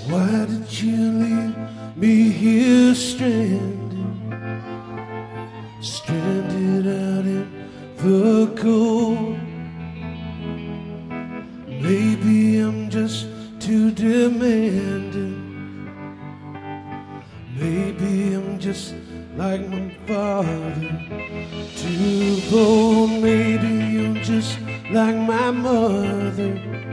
Why did you leave me here stranded out in the cold? Maybe I'm just too demanding. Maybe I'm just like my father, too bold. Maybe I'm just like my mother.